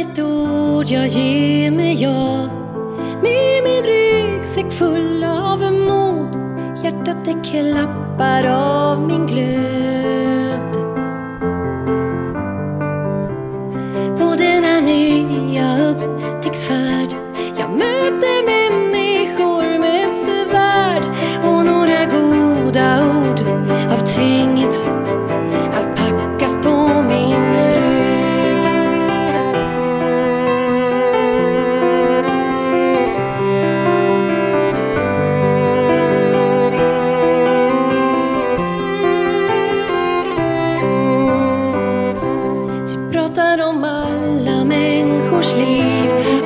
ett ord jag ger mig av, med min ryggsäck full av mod. Hjärtat det klappar av min glöd. På denna nya upptäcktsfärd jag möter människor med svärd och några goda ord av tinget. Allt packas på min rygg. Du pratar om alla människors liv